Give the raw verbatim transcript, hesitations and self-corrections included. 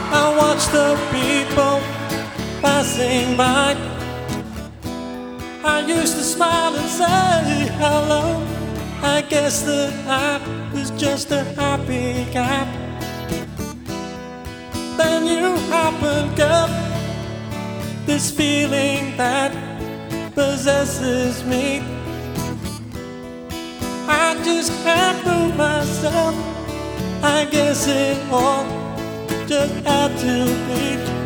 I watch the people passing by. I used to smile and say hello. I guess that I was just a happy cat. Then you happened, girl, this feeling that possesses me. I just can't prove myself. I guess it all just had to be.